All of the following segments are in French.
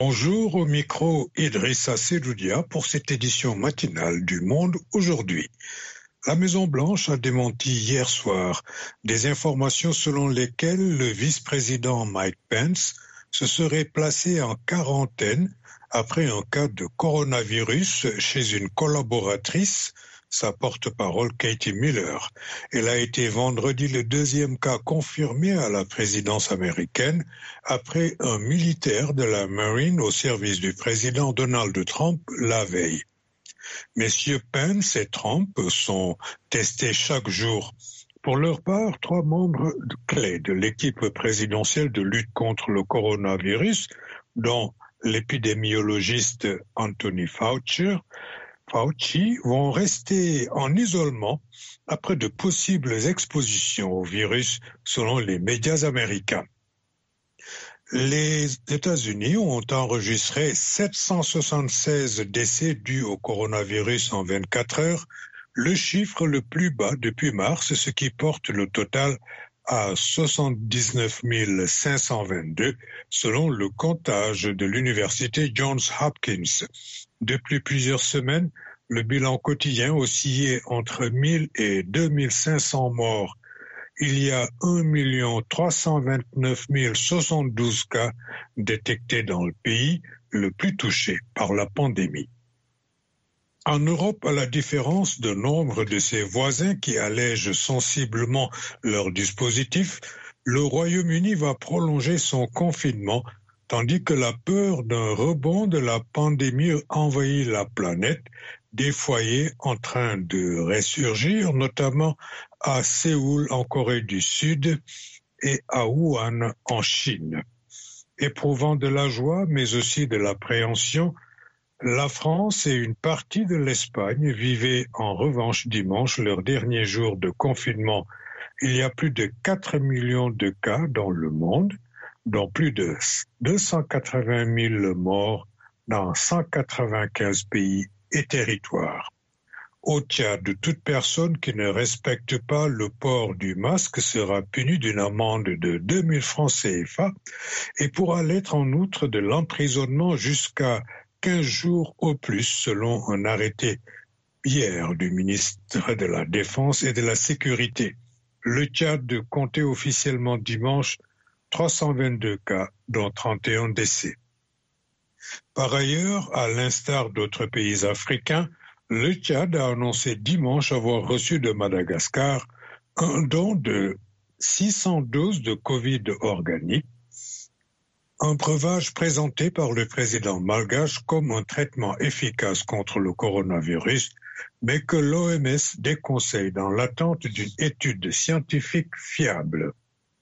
Bonjour, au micro Idrissa Seloudia pour cette édition matinale du Monde aujourd'hui. La Maison-Blanche a démenti hier soir des informations selon lesquelles le vice-président Mike Pence se serait placé en quarantaine après un cas de coronavirus chez une collaboratrice, sa porte-parole Katie Miller. Elle a été vendredi le deuxième cas confirmé à la présidence américaine après un militaire de la Marine au service du président Donald Trump la veille. Messieurs Pence et Trump sont testés chaque jour. Pour leur part, 3 membres clés de l'équipe présidentielle de lutte contre le coronavirus, dont l'épidémiologiste Anthony Fauci, vont rester en isolement après de possibles expositions au virus selon les médias américains. Les États-Unis ont enregistré 776 décès dus au coronavirus en 24 heures, le chiffre le plus bas depuis mars, ce qui porte le total à 79 522 selon le comptage de l'université Johns Hopkins. Depuis plusieurs semaines, le bilan quotidien oscillait entre 1000 et 2500 morts. Il y a 1 329 072 cas détectés dans le pays, le plus touché par la pandémie. En Europe, à la différence de nombre de ses voisins qui allègent sensiblement leur dispositif, le Royaume-Uni va prolonger son confinement, tandis que la peur d'un rebond de la pandémie envahit la planète, des foyers en train de ressurgir, notamment à Séoul en Corée du Sud et à Wuhan en Chine. Éprouvant de la joie, mais aussi de l'appréhension, la France et une partie de l'Espagne vivaient en revanche dimanche leur dernier jour de confinement. Il y a plus de 4 millions de cas dans le monde, dont plus de 280 000 morts dans 195 pays et territoires. Au Tchad, toute personne qui ne respecte pas le port du masque sera punie d'une amende de 2000 francs CFA et pourra l'être en outre de l'emprisonnement jusqu'à 15 jours au plus, selon un arrêté hier du ministre de la Défense et de la Sécurité. Le Tchad comptait officiellement dimanche 322 cas, dont 31 décès. Par ailleurs, à l'instar d'autres pays africains, le Tchad a annoncé dimanche avoir reçu de Madagascar un don de 600 doses de Covid organique, un breuvage présenté par le président malgache comme un traitement efficace contre le coronavirus, mais que l'OMS déconseille dans l'attente d'une étude scientifique fiable.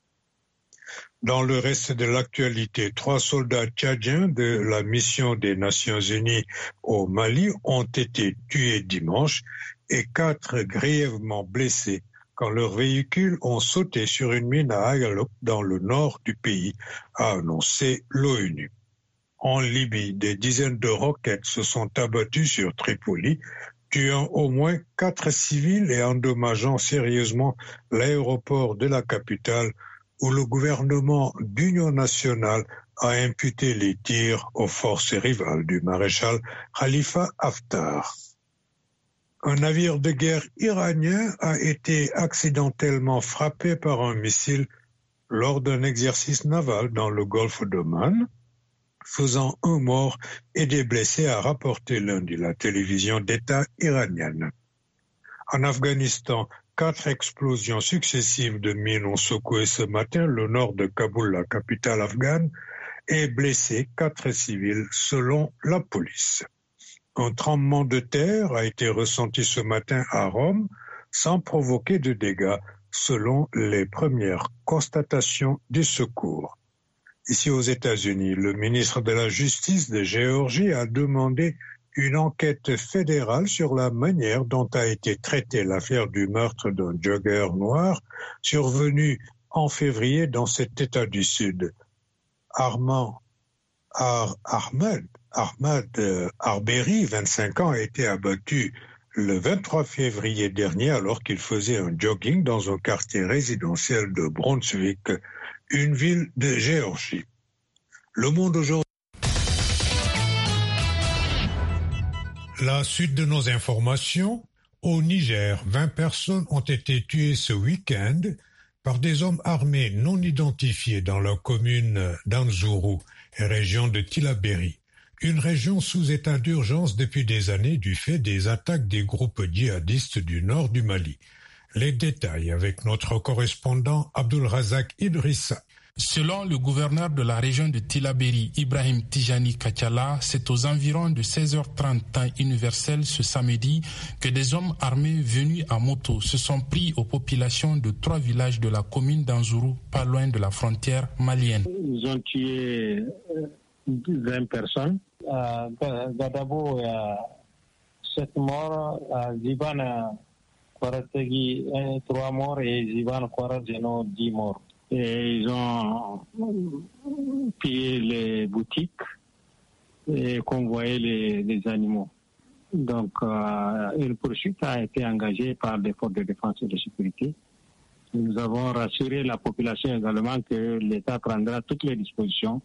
Dans le reste de l'actualité, 3 soldats tchadiens de la mission des Nations Unies au Mali ont été tués dimanche et 4 grièvement blessés quand leurs véhicules ont sauté sur une mine à Agalop dans le nord du pays, a annoncé l'ONU. En Libye, des dizaines de roquettes se sont abattues sur Tripoli, tuant au moins 4 civils et endommageant sérieusement l'aéroport de la capitale où le gouvernement d'union nationale a imputé les tirs aux forces rivales du maréchal Khalifa Haftar. Un navire de guerre iranien a été accidentellement frappé par un missile lors d'un exercice naval dans le golfe d'Oman, faisant 1 mort et des blessés, a rapporté lundi la télévision d'État iranienne. En Afghanistan, 4 explosions successives de mines ont secoué ce matin le nord de Kaboul, la capitale afghane, et blessé 4 civils selon la police. Un tremblement de terre a été ressenti ce matin à Rome sans provoquer de dégâts selon les premières constatations des secours. Ici aux États-Unis, le ministre de la Justice de Géorgie a demandé une enquête fédérale sur la manière dont a été traitée l'affaire du meurtre d'un jogger noir survenu en février dans cet État du Sud. Ahmad Arbery, 25 ans, a été abattu le 23 février dernier alors qu'il faisait un jogging dans un quartier résidentiel de Brunswick, une ville de Géorgie. Le Monde aujourd'hui. La suite de nos informations. Au Niger, 20 personnes ont été tuées ce week-end par des hommes armés non identifiés dans la commune d'Anzourou et région de Tillabéri, une région sous état d'urgence depuis des années du fait des attaques des groupes djihadistes du nord du Mali. Les détails avec notre correspondant Abdulrazak Idrissa. Selon le gouverneur de la région de Tillabéri, Ibrahim Tijani Kachala, c'est aux environs de 16h30 temps universel ce samedi que des hommes armés venus à moto se sont pris aux populations de 3 villages de la commune d'Anzourou, pas loin de la frontière malienne. Ils ont tué 20 personnes. À Gadabo, il y a 7 morts. À Zibana, Kwarategi, 3 morts. Et Zibana, Kwarazeno, 10 morts. Et ils ont pillé les boutiques et convoyé les animaux. Donc, une poursuite a été engagée par des forces de défense et de sécurité. Nous avons rassuré la population également que l'État prendra toutes les dispositions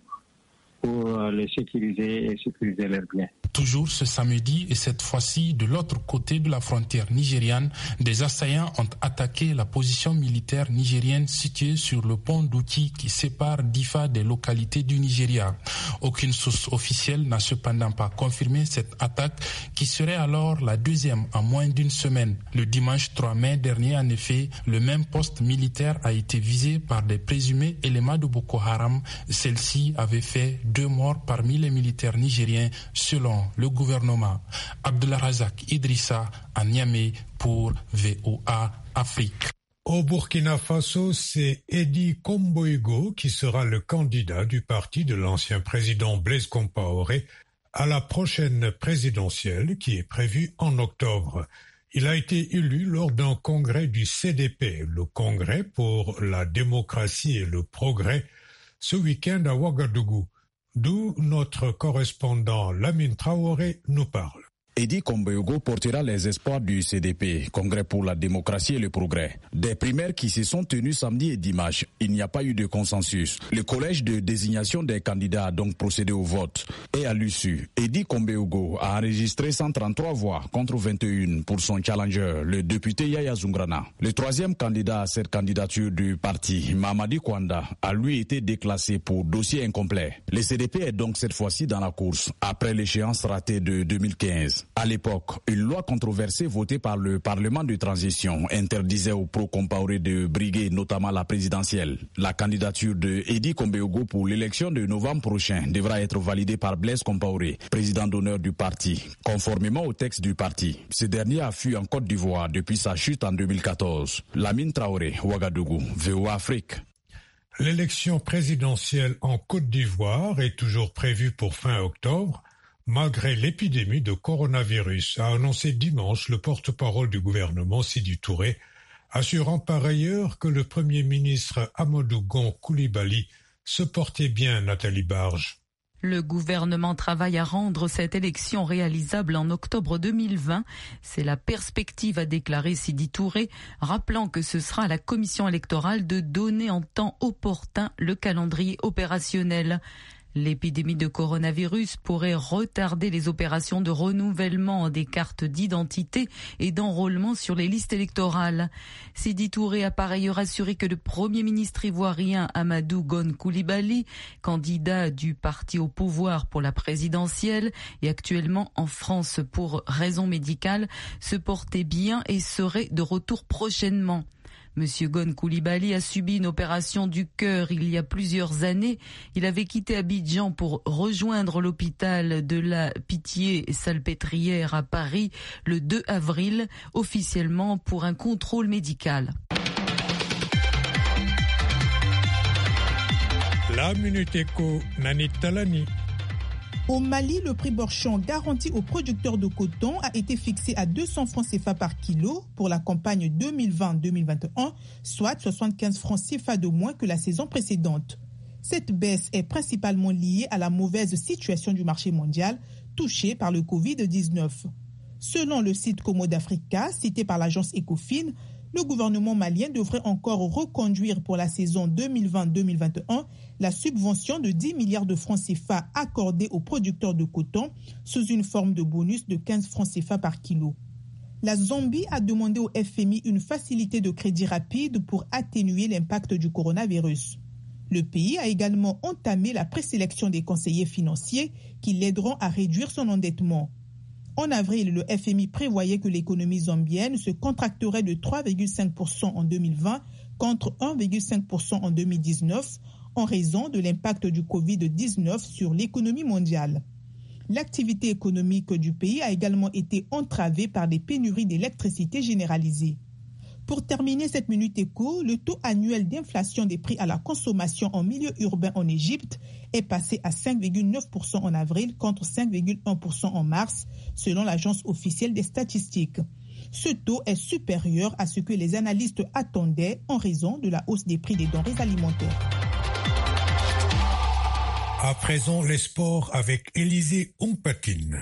pour les sécuriser et sécuriser leurs biens. Toujours ce samedi et cette fois-ci de l'autre côté de la frontière nigériane, des assaillants ont attaqué la position militaire nigérienne située sur le pont d'Ouki qui sépare Difa des localités du Nigeria. Aucune source officielle n'a cependant pas confirmé cette attaque qui serait alors la deuxième en moins d'une semaine. Le dimanche 3 mai dernier, en effet, le même poste militaire a été visé par des présumés éléments de Boko Haram. Celle-ci avait fait 2 morts parmi les militaires nigériens selon le gouvernement. Abdulrazak Idrissa à Niamey pour VOA Afrique. Au Burkina Faso, c'est Edi Komboigo qui sera le candidat du parti de l'ancien président Blaise Compaoré à la prochaine présidentielle qui est prévue en octobre. Il a été élu lors d'un congrès du CDP, le Congrès pour la démocratie et le progrès, ce week-end à Ouagadougou. D'où notre correspondant Lamine Traoré nous parle. Edi Komboigo portera les espoirs du CDP, Congrès pour la démocratie et le progrès. Des primaires qui se sont tenues samedi et dimanche, il n'y a pas eu de consensus. Le collège de désignation des candidats a donc procédé au vote. Et à l'issue, Edi Komboigo a enregistré 133 voix contre 21 pour son challenger, le député Yaya Zungrana. Le troisième candidat à cette candidature du parti, Mamadi Kwanda, a lui été déclassé pour dossier incomplet. Le CDP est donc cette fois-ci dans la course, après l'échéance ratée de 2015. À l'époque, une loi controversée votée par le Parlement de transition interdisait aux pro-Compaoré de briguer notamment la présidentielle. La candidature de Edi Komboigo pour l'élection de novembre prochain devra être validée par Blaise Compaoré, président d'honneur du parti, conformément au texte du parti. Ce dernier a fui en Côte d'Ivoire depuis sa chute en 2014. Lamine Traoré, Ouagadougou, VOA Afrique. L'élection présidentielle en Côte d'Ivoire est toujours prévue pour fin octobre, malgré l'épidémie de coronavirus, a annoncé dimanche le porte-parole du gouvernement Sidi Touré, assurant par ailleurs que le Premier ministre Amadou Gon Coulibaly se portait bien. Nathalie Barge. Le gouvernement travaille à rendre cette élection réalisable en octobre 2020. C'est la perspective, a déclaré Sidi Touré, rappelant que ce sera à la commission électorale de donner en temps opportun le calendrier opérationnel. L'épidémie de coronavirus pourrait retarder les opérations de renouvellement des cartes d'identité et d'enrôlement sur les listes électorales. Sidi Touré a par ailleurs assuré que le Premier ministre ivoirien Amadou Gon Coulibaly, candidat du parti au pouvoir pour la présidentielle et actuellement en France pour raisons médicales, se portait bien et serait de retour prochainement. Monsieur Gon Coulibaly a subi une opération du cœur il y a plusieurs années. Il avait quitté Abidjan pour rejoindre l'hôpital de la Pitié-Salpêtrière à Paris le 2 avril, officiellement pour un contrôle médical. La Minute Éco, Nani Talani. Au Mali, le prix Borchon garanti aux producteurs de coton a été fixé à 200 francs CFA par kilo pour la campagne 2020-2021, soit 75 francs CFA de moins que la saison précédente. Cette baisse est principalement liée à la mauvaise situation du marché mondial touché par le Covid-19. Selon le site Commode Africa, cité par l'agence Ecofin, Le gouvernement malien devrait encore reconduire pour la saison 2020-2021 la subvention de 10 milliards de francs CFA accordée aux producteurs de coton sous une forme de bonus de 15 francs CFA par kilo. La Zambie a demandé au FMI une facilité de crédit rapide pour atténuer l'impact du coronavirus. Le pays a également entamé la présélection des conseillers financiers qui l'aideront à réduire son endettement. En avril, le FMI prévoyait que l'économie zambienne se contracterait de 3,5% en 2020 contre 1,5% en 2019 en raison de l'impact du Covid-19 sur l'économie mondiale. L'activité économique du pays a également été entravée par des pénuries d'électricité généralisées. Pour terminer cette Minute Éco, le taux annuel d'inflation des prix à la consommation en milieu urbain en Égypte est passé à 5,9% en avril contre 5,1% en mars, selon l'agence officielle des statistiques. Ce taux est supérieur à ce que les analystes attendaient en raison de la hausse des prix des denrées alimentaires. À présent, les sports avec Élisée Ompatine.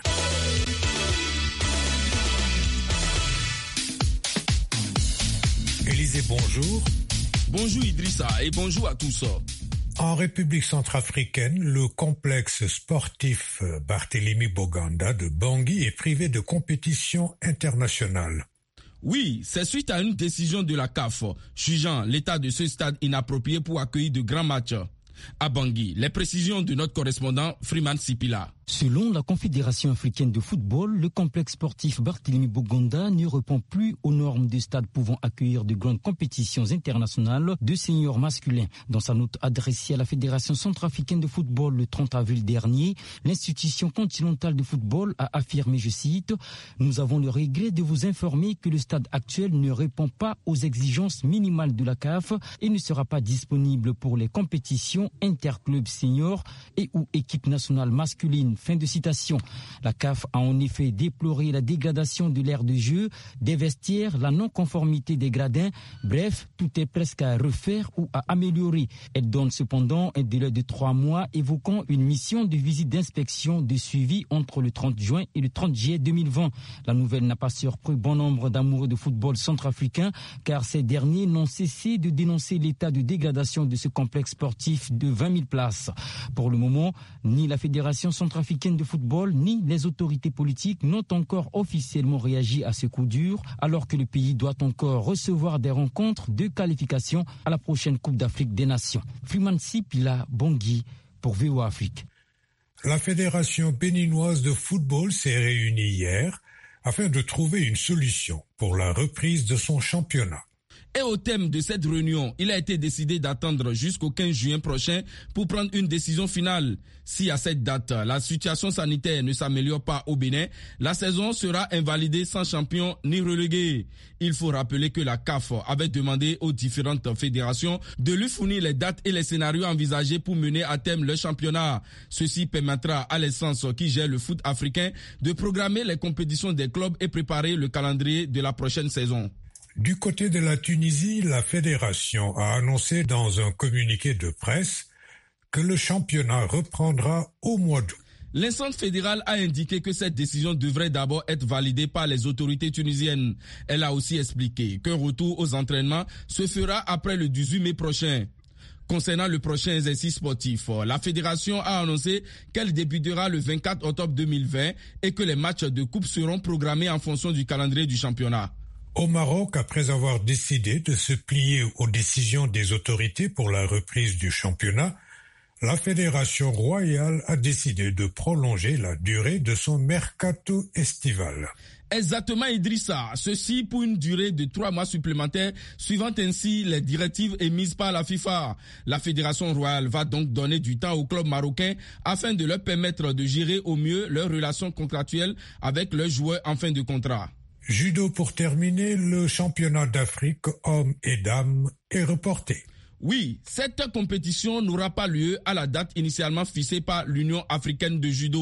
Élisée, bonjour. Bonjour Idrissa et bonjour à tous. En République centrafricaine, le complexe sportif Barthélemy Boganda de Bangui est privé de compétition internationale. Oui, c'est suite à une décision de la CAF, jugeant l'état de ce stade inapproprié pour accueillir de grands matchs. À Bangui, les précisions de notre correspondant Freeman Sipila. Selon la Confédération africaine de football, le complexe sportif Barthélemy Boganda ne répond plus aux normes de stade pouvant accueillir de grandes compétitions internationales de seniors masculins. Dans sa note adressée à la Fédération centrafricaine de football le 30 avril dernier, l'institution continentale de football a affirmé, je cite, « Nous avons le regret de vous informer que le stade actuel ne répond pas aux exigences minimales de la CAF et ne sera pas disponible pour les compétitions interclubs seniors et ou équipes nationales masculines. » Fin de citation. La CAF a en effet déploré la dégradation de l'aire de jeu, des vestiaires, la non-conformité des gradins. Bref, tout est presque à refaire ou à améliorer. Elle donne cependant un délai de 3 mois évoquant une mission de visite d'inspection de suivi entre le 30 juin et le 30 juillet 2020. La nouvelle n'a pas surpris bon nombre d'amoureux de football centrafricain car ces derniers n'ont cessé de dénoncer l'état de dégradation de ce complexe sportif de 20 000 places. Pour le moment, ni la Fédération centrafricaine de football ni les autorités politiques n'ont encore officiellement réagi à ce coup dur, alors que le pays doit encore recevoir des rencontres de qualification à la prochaine Coupe d'Afrique des Nations. Freeman Sipila, Bangui, pour VOA Afrique. La Fédération béninoise de football s'est réunie hier afin de trouver une solution pour la reprise de son championnat. Et au thème de cette réunion, il a été décidé d'attendre jusqu'au 15 juin prochain pour prendre une décision finale. Si à cette date, la situation sanitaire ne s'améliore pas au Bénin, la saison sera invalidée sans champion ni relégué. Il faut rappeler que la CAF avait demandé aux différentes fédérations de lui fournir les dates et les scénarios envisagés pour mener à terme le championnat. Ceci permettra à l'essence qui gère le foot africain de programmer les compétitions des clubs et préparer le calendrier de la prochaine saison. Du côté de la Tunisie, la fédération a annoncé dans un communiqué de presse que le championnat reprendra au mois d'août. L'instance fédérale a indiqué que cette décision devrait d'abord être validée par les autorités tunisiennes. Elle a aussi expliqué qu'un retour aux entraînements se fera après le 18 mai prochain. Concernant le prochain exercice sportif, la fédération a annoncé qu'elle débutera le 24 octobre 2020 et que les matchs de coupe seront programmés en fonction du calendrier du championnat. Au Maroc, après avoir décidé de se plier aux décisions des autorités pour la reprise du championnat, la Fédération royale a décidé de prolonger la durée de son mercato estival. Exactement, Idrissa. Ceci pour une durée de 3 mois supplémentaires, suivant ainsi les directives émises par la FIFA. La Fédération royale va donc donner du temps aux clubs marocains afin de leur permettre de gérer au mieux leurs relations contractuelles avec leurs joueurs en fin de contrat. Judo pour terminer, le championnat d'Afrique hommes et dames est reporté. Oui, cette compétition n'aura pas lieu à la date initialement fixée par l'Union africaine de judo.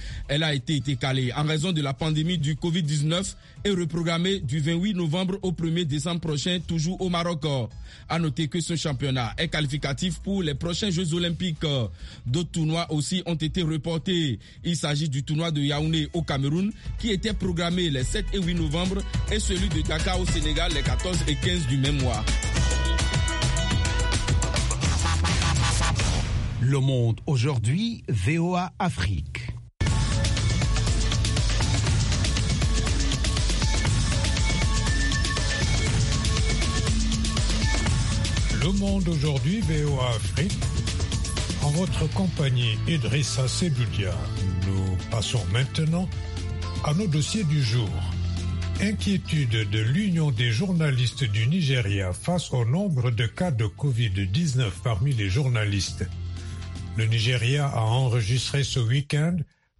Elle a été décalée en raison de la pandémie du Covid-19 et reprogrammée du 28 novembre au 1er décembre prochain, toujours au Maroc. À noter que ce championnat est qualificatif pour les prochains Jeux Olympiques. D'autres tournois aussi ont été reportés. Il s'agit du tournoi de Yaoundé au Cameroun qui était programmé les 7 et 8 novembre et celui de Dakar au Sénégal les 14 et 15 du même mois. Le Monde aujourd'hui, VOA Afrique. Le Monde aujourd'hui, VOA Afrique. En votre compagnie, Idrissa Seboudia. Nous passons maintenant à nos dossiers du jour. Inquiétude de l'Union des journalistes du Nigeria face au nombre de cas de Covid-19 parmi les journalistes. Le Nigeria a enregistré ce week-end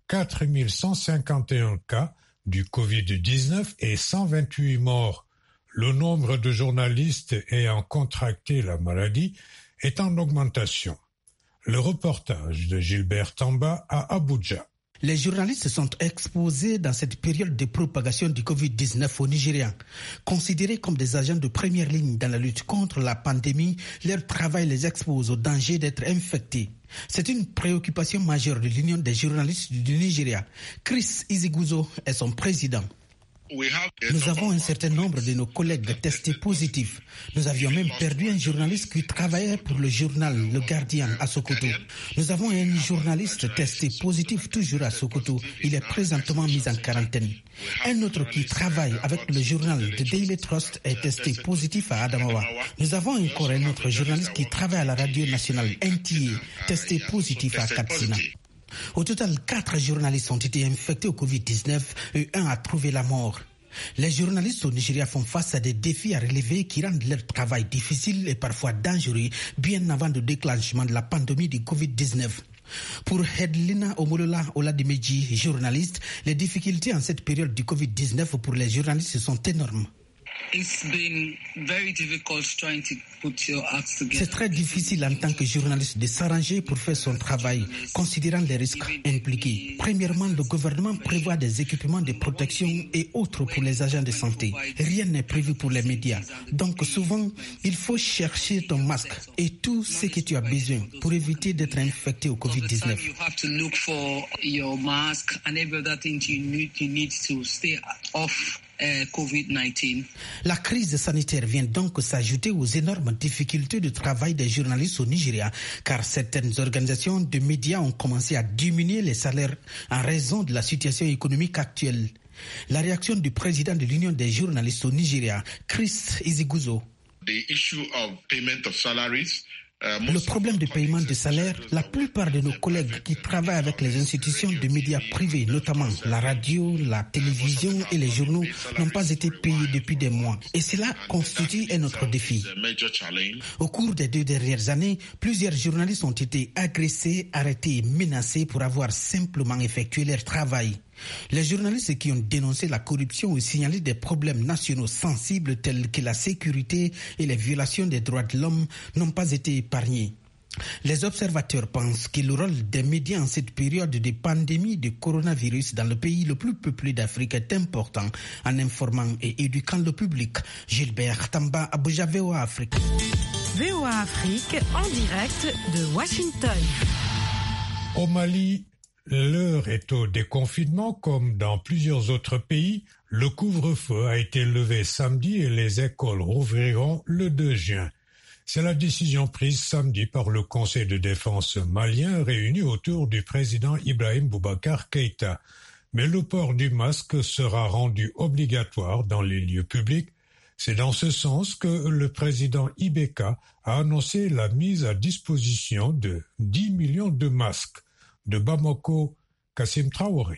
4151 cas du Covid-19 et 128 morts. Le nombre de journalistes ayant contracté la maladie est en augmentation. Le reportage de Gilbert Tamba à Abuja. Les journalistes sont exposés dans cette période de propagation du Covid-19 au Nigeria. Considérés comme des agents de première ligne dans la lutte contre la pandémie, leur travail les expose au danger d'être infectés. C'est une préoccupation majeure de l'Union des journalistes du Nigeria. Chris Iziguzo est son président. Nous avons un certain nombre de nos collègues testés positifs. Nous avions même perdu un journaliste qui travaillait pour le journal Le Guardian à Sokoto. Nous avons un journaliste testé positif toujours à Sokoto. Il est présentement mis en quarantaine. Un autre qui travaille avec le journal The Daily Trust est testé positif à Adamawa. Nous avons encore un autre journaliste qui travaille à la radio nationale NTA, testé positif à Katsina. Au total, 4 journalistes ont été infectés au Covid-19 et 1 a trouvé la mort. Les journalistes au Nigeria font face à des défis à relever qui rendent leur travail difficile et parfois dangereux bien avant le déclenchement de la pandémie du Covid-19. Pour Hedlina Omolola Oladimeji, journaliste, les difficultés en cette période du Covid-19 pour les journalistes sont énormes. C'est très difficile en tant que journaliste de s'arranger pour faire son travail, considérant les risques impliqués. Premièrement, le gouvernement prévoit des équipements de protection et autres pour les agents de santé. Rien n'est prévu pour les médias. Donc souvent, il faut chercher ton masque et tout ce que tu as besoin pour éviter d'être infecté au Covid-19. COVID-19. La crise sanitaire vient donc s'ajouter aux énormes difficultés de travail des journalistes au Nigeria, car certaines organisations de médias ont commencé à diminuer les salaires en raison de la situation économique actuelle. La réaction du président de l'Union des journalistes au Nigeria, Chris Iziguzo. Le problème de paiement de salaire, la plupart de nos collègues qui travaillent avec les institutions de médias privés, notamment la radio, la télévision et les journaux, n'ont pas été payés depuis des mois. Et cela constitue un autre défi. Au cours des 2 dernières années, plusieurs journalistes ont été agressés, arrêtés et menacés pour avoir simplement effectué leur travail. Les journalistes qui ont dénoncé la corruption ont signalé des problèmes nationaux sensibles tels que la sécurité et les violations des droits de l'homme n'ont pas été épargnés. Les observateurs pensent que le rôle des médias en cette période de pandémie de coronavirus dans le pays le plus peuplé d'Afrique est important en informant et éduquant le public. Gilbert Tamba, Abuja, VOA Afrique. VOA Afrique en direct de Washington. Au Mali, l'heure est au déconfinement comme dans plusieurs autres pays. Le couvre-feu a été levé samedi et les écoles rouvriront le 2 juin. C'est la décision prise samedi par le Conseil de défense malien réuni autour du président Ibrahim Boubacar Keïta. Mais le port du masque sera rendu obligatoire dans les lieux publics. C'est dans ce sens que le président Ibeka a annoncé la mise à disposition de 10 millions de masques. De Bamako, Kassim Traoré.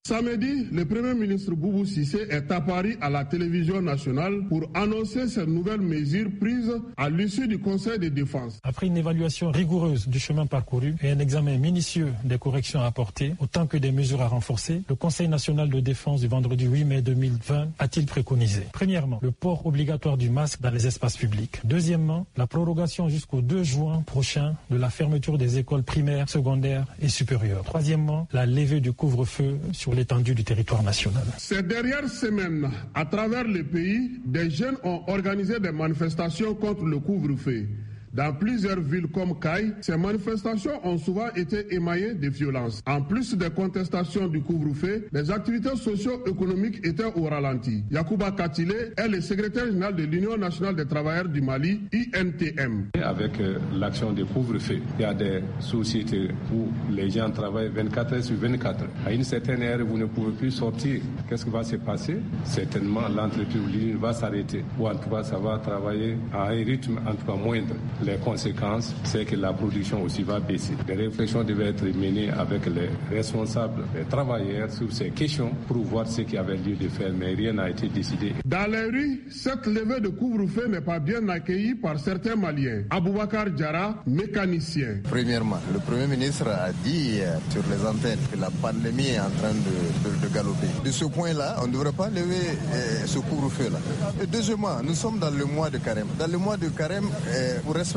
Samedi, le Premier ministre Boubou Cissé est apparu à la télévision nationale pour annoncer ces nouvelles mesures prises à l'issue du Conseil de défense. Après une évaluation rigoureuse du chemin parcouru et un examen minutieux des corrections à apporter, autant que des mesures à renforcer, le Conseil national de défense du vendredi 8 mai 2020 a-t-il préconisé? Premièrement, le port obligatoire du masque dans les espaces publics. Deuxièmement, la prorogation jusqu'au 2 juin prochain de la fermeture des écoles primaires, secondaires et supérieures. Troisièmement, la levée du couvre-feu sur l'étendue du territoire national. Ces dernières semaines, à travers le pays, des jeunes ont organisé des manifestations contre le couvre-feu. Dans plusieurs villes comme Caille, ces manifestations ont souvent été émaillées de violences. En plus des contestations du couvre-feu, les activités socio-économiques étaient au ralenti. Yacouba Katile est le secrétaire général de l'Union nationale des travailleurs du Mali, UNTM. Avec l'action du couvre-feu, il y a des sociétés où les gens travaillent 24 heures sur 24 heures. À une certaine heure, vous ne pouvez plus sortir. Qu'est-ce qui va se passer? Certainement, l'entreprise va s'arrêter. Ou en tout cas, ça va travailler à un rythme en tout cas moindre. Les conséquences, c'est que la production aussi va baisser. Des réflexions devaient être menées avec les responsables, les travailleurs sur ces questions pour voir ce qu'il y avait lieu de faire, mais rien n'a été décidé. Dans les rues, cette levée de couvre-feu n'est pas bien accueillie par certains Maliens. Aboubacar Diarra, mécanicien. Premièrement, le Premier ministre a dit sur les antennes que la pandémie est en train de galoper. De ce point-là, on ne devrait pas lever ce couvre-feu-là. Et deuxièmement, nous sommes dans le mois de carême. Dans le mois de carême, pour respecter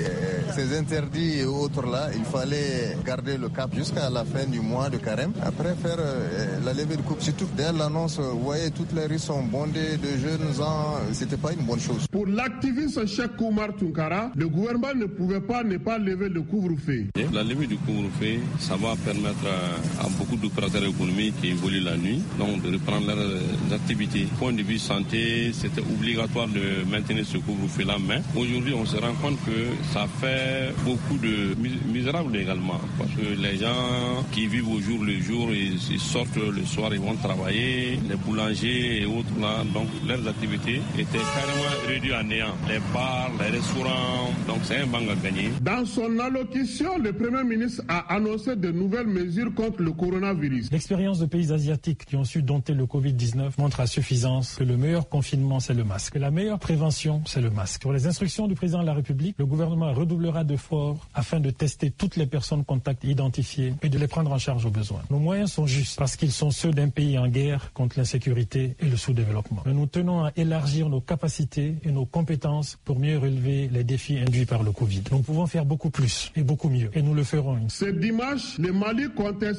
ces interdits et autres là, il fallait garder le cap jusqu'à la fin du mois de carême. Après faire la levée de coupe, surtout dès l'annonce, vous voyez, toutes les rues sont bondées de jeunes gens, c'était pas une bonne chose. Pour l'activiste Cheikh Koumar Tunkara, le gouvernement ne pouvait pas ne pas lever le couvre-feu. La levée du couvre-feu, ça va permettre à beaucoup d'opérateurs économiques qui évoluent la nuit, donc de reprendre leurs activités. Point de vue santé, c'était obligatoire de maintenir ce couvre-feu là, mais aujourd'hui on se rend compte que ça fait beaucoup de misérables également, parce que les gens qui vivent au jour le jour, ils sortent le soir, ils vont travailler, les boulangers et autres là, donc leurs activités étaient carrément réduites à néant. Les bars, les restaurants, donc c'est un manque à gagner. Dans son allocution, le Premier ministre a annoncé de nouvelles mesures contre le coronavirus. L'expérience de pays asiatiques qui ont su dompter le Covid-19 montre à suffisance que le meilleur confinement, c'est le masque, que la meilleure prévention, c'est le masque. Sur les instructions du président de la République, le gouvernement redoublera d'efforts afin de tester toutes les personnes contacts identifiées et de les prendre en charge au besoin. Nos moyens sont justes parce qu'ils sont ceux d'un pays en guerre contre l'insécurité et le sous-développement. Mais nous tenons à élargir nos capacités et nos compétences pour mieux relever les défis induits par le Covid. Nous pouvons faire beaucoup plus et beaucoup mieux et nous le ferons. Ce dimanche, le Mali comptait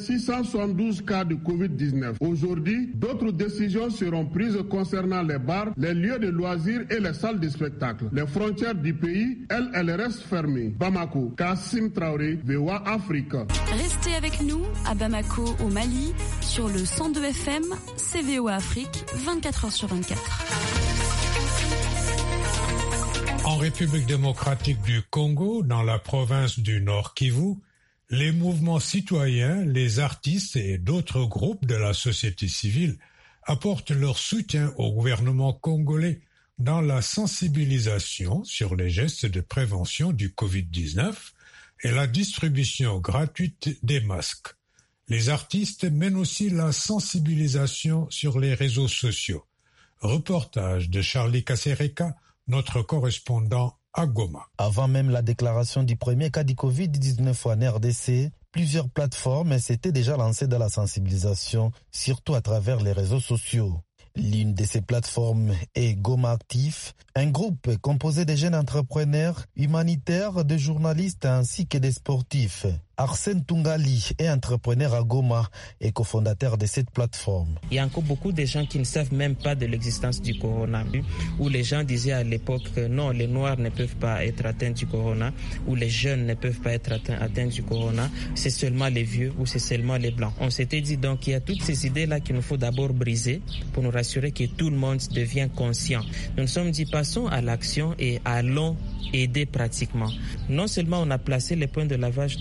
672 cas de Covid-19. Aujourd'hui, d'autres décisions seront prises concernant les bars, les lieux de loisirs et les salles de spectacle. Les frontières du pays, elles restent fermées. Bamako, Kassim Traoré, VOA Afrique. Restez avec nous à Bamako, au Mali, sur le 102 FM, c'est VOA Afrique, 24h sur 24. En République démocratique du Congo, dans la province du Nord Kivu, les mouvements citoyens, les artistes et d'autres groupes de la société civile apportent leur soutien au gouvernement congolais dans la sensibilisation sur les gestes de prévention du Covid-19 et la distribution gratuite des masques. Les artistes mènent aussi la sensibilisation sur les réseaux sociaux. Reportage de Charlie Kasereka, notre correspondant à Goma. Avant même la déclaration du premier cas du Covid-19 en RDC, plusieurs plateformes s'étaient déjà lancées dans la sensibilisation, surtout à travers les réseaux sociaux. L'une de ces plateformes est Goma Actif, un groupe composé de jeunes entrepreneurs, humanitaires, de journalistes ainsi que des sportifs. Arsène Tungali est entrepreneur à Goma et cofondateur de cette plateforme. Il y a encore beaucoup de gens qui ne savent même pas de l'existence du corona, où les gens disaient à l'époque que non, les Noirs ne peuvent pas être atteints du corona, ou les jeunes ne peuvent pas être atteints du corona, c'est seulement les vieux ou c'est seulement les Blancs. On s'était dit donc qu'il y a toutes ces idées-là qu'il nous faut d'abord briser pour nous rassurer que tout le monde devient conscient. Nous nous sommes dit passons à l'action et allons aider pratiquement. Non seulement on a placé les points de lavage d'eau, mais on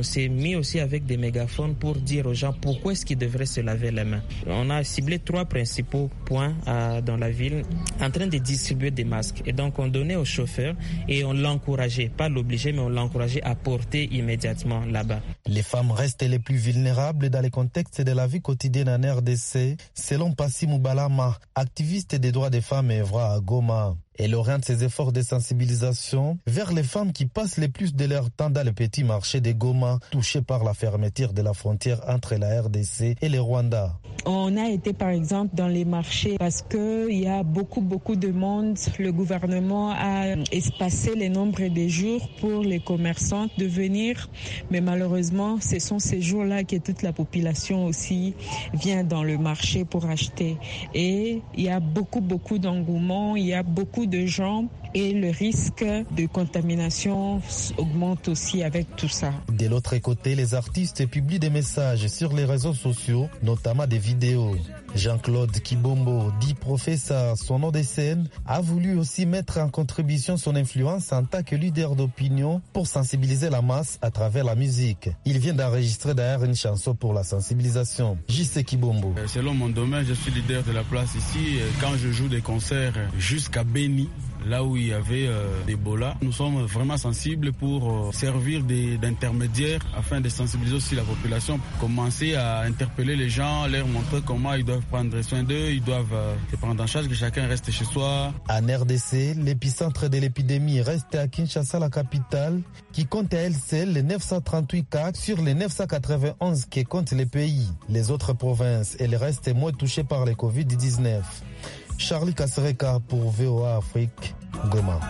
s'est mis aussi avec des mégaphones pour dire aux gens pourquoi est-ce qu'ils devraient se laver les mains. On a ciblé 3 principaux points dans la ville en train de distribuer des masques. Et donc on donnait aux chauffeurs et on l'encourageait, pas l'obligeait, mais on l'encourageait à porter immédiatement là-bas. Les femmes restent les plus vulnérables dans les contextes de la vie quotidienne en RDC, selon Passi Moubalama, activiste des droits des femmes et œuvra à Goma. Elle oriente ses efforts de sensibilisation vers les femmes qui passent le plus de leur temps dans le petit marché de Goma, touchés par la fermeture de la frontière entre la RDC et le Rwanda. On a été par exemple dans les marchés parce qu'il y a beaucoup de monde. Le gouvernement a espacé le nombre de jours pour les commerçants de venir. Mais malheureusement, ce sont ces jours-là que toute la population aussi vient dans le marché pour acheter. Et il y a beaucoup d'engouement, il y a beaucoup de gens et le risque de contamination augmente aussi avec tout ça. De l'autre côté, les artistes publient des messages sur les réseaux sociaux, notamment des vidéos. Jean-Claude Kibombo, dit professeur, son nom de scène, a voulu aussi mettre en contribution son influence en tant que leader d'opinion pour sensibiliser la masse à travers la musique. Il vient d'enregistrer d'ailleurs une chanson pour la sensibilisation. J.C. Kibombo. Selon mon domaine, je suis leader de la place ici. Quand je joue des concerts jusqu'à Béni, là où il y avait Ebola, nous sommes vraiment sensibles pour servir d'intermédiaires afin de sensibiliser aussi la population, commencer à interpeller les gens, leur montrer comment ils doivent prendre soin d'eux, ils doivent se prendre en charge, que chacun reste chez soi. En RDC, l'épicentre de l'épidémie reste à Kinshasa, la capitale, qui compte à elle seule les 938 cas sur les 991 qui comptent les pays. Les autres provinces, elles restent moins touchées par le Covid-19. Charlie Kassereka pour VOA Afrique, Goma.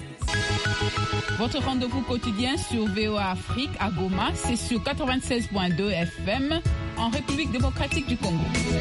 Votre rendez-vous quotidien sur VOA Afrique à Goma, c'est sur 96.2 FM en République démocratique du Congo.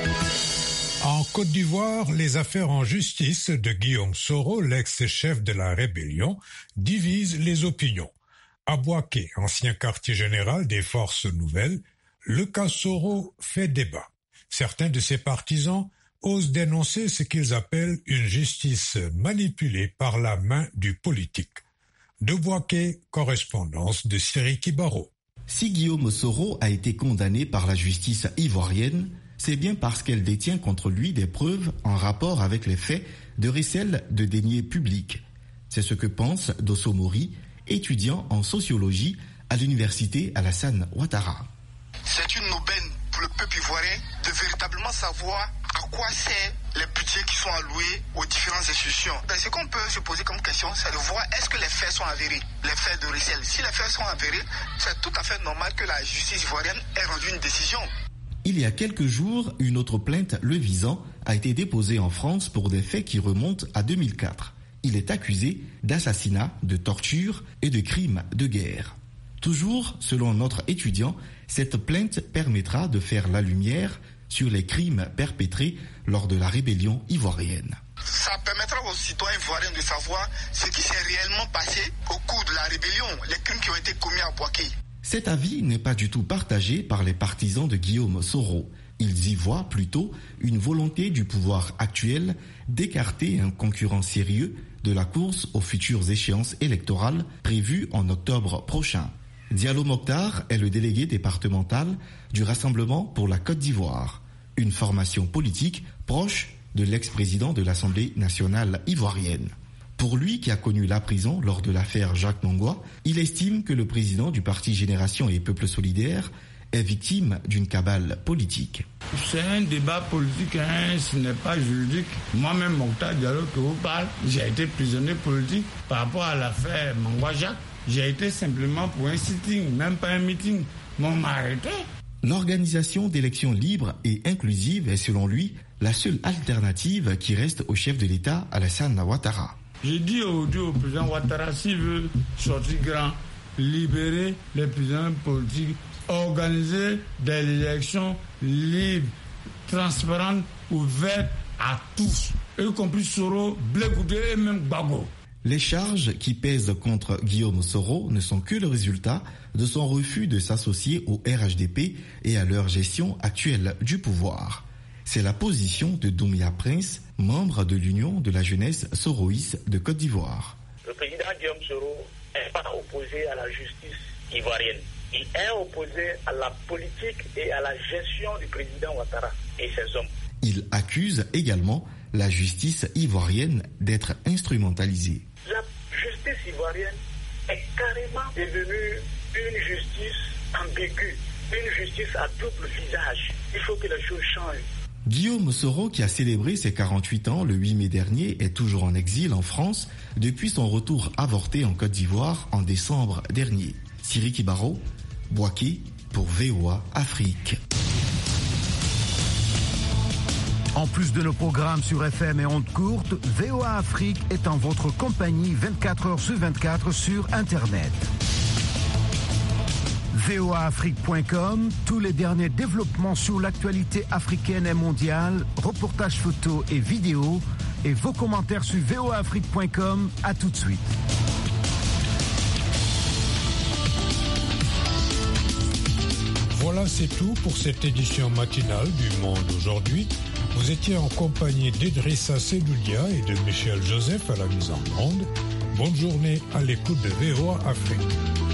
En Côte d'Ivoire, les affaires en justice de Guillaume Soro, l'ex-chef de la rébellion, divisent les opinions. À Bouaké, ancien quartier général des Forces Nouvelles, le cas Soro fait débat. Certains de ses partisans osent dénoncer ce qu'ils appellent une justice manipulée par la main du politique. De Bouaké, correspondance de Siriki Baro. Si Guillaume Soro a été condamné par la justice ivoirienne, c'est bien parce qu'elle détient contre lui des preuves en rapport avec les faits de recel de deniers publics. C'est ce que pense Dosso Mori, étudiant en sociologie à l'université Alassane Ouattara. C'est une aubaine pour le peuple ivoirien de véritablement savoir à quoi servent les budgets qui sont alloués aux différentes institutions. Ce qu'on peut se poser comme question, c'est de voir est-ce que les faits sont avérés, les faits de recel. Si les faits sont avérés, c'est tout à fait normal que la justice ivoirienne ait rendu une décision. Il y a quelques jours, une autre plainte le visant a été déposée en France pour des faits qui remontent à 2004. Il est accusé d'assassinat, de torture et de crimes de guerre. Toujours, selon notre étudiant, cette plainte permettra de faire la lumière sur les crimes perpétrés lors de la rébellion ivoirienne. Ça permettra aux citoyens ivoiriens de savoir ce qui s'est réellement passé au cours de la rébellion, les crimes qui ont été commis à Bouaké. Cet avis n'est pas du tout partagé par les partisans de Guillaume Soro. Ils y voient plutôt une volonté du pouvoir actuel d'écarter un concurrent sérieux de la course aux futures échéances électorales prévues en octobre prochain. Diallo Mokhtar est le délégué départemental du Rassemblement pour la Côte d'Ivoire, une formation politique proche de l'ex-président de l'Assemblée nationale ivoirienne. Pour lui, qui a connu la prison lors de l'affaire Jacques Mongwa, il estime que le président du parti Génération et Peuple Solidaire est victime d'une cabale politique. C'est un débat politique, ce n'est pas juridique. Moi-même, Mokhtar Diallo, que vous parlez, j'ai été prisonnier politique par rapport à l'affaire Mongwa Jacques. J'ai été simplement pour un sitting, même pas un meeting. On m'a arrêté. L'organisation d'élections libres et inclusives est selon lui la seule alternative qui reste au chef de l'État, Alassane Ouattara. J'ai dit aujourd'hui au président Ouattara, s'il veut sortir grand, libérer les prisonniers politiques, organiser des élections libres, transparentes, ouvertes à tous, y compris Soro, Blé Goudé et même Gbagbo. Les charges qui pèsent contre Guillaume Soro ne sont que le résultat de son refus de s'associer au RHDP et à leur gestion actuelle du pouvoir. C'est la position de Doumbia Prince, membre de l'Union de la jeunesse soroïste de Côte d'Ivoire. Le président Guillaume Soro n'est pas opposé à la justice ivoirienne. Il est opposé à la politique et à la gestion du président Ouattara et ses hommes. Il accuse également la justice ivoirienne d'être instrumentalisée. La justice ivoirienne est carrément devenue une justice ambiguë, une justice à double visage. Il faut que les choses changent. Guillaume Soro, qui a célébré ses 48 ans le 8 mai dernier, est toujours en exil en France depuis son retour avorté en Côte d'Ivoire en décembre dernier. Siriki Baro, Bouaké pour VOA Afrique. En plus de nos programmes sur FM et ondes courtes, VOA Afrique est en votre compagnie 24 heures sur 24 sur Internet. voaafrique.com, tous les derniers développements sur l'actualité africaine et mondiale, reportages photos et vidéos, et vos commentaires sur voaafrique.com. À tout de suite. Voilà, c'est tout pour cette édition matinale du Monde aujourd'hui. Vous étiez en compagnie d'Idrissa Seloulia et de Michel Joseph à la mise en onde. Bonne journée à l'écoute de VOA Afrique.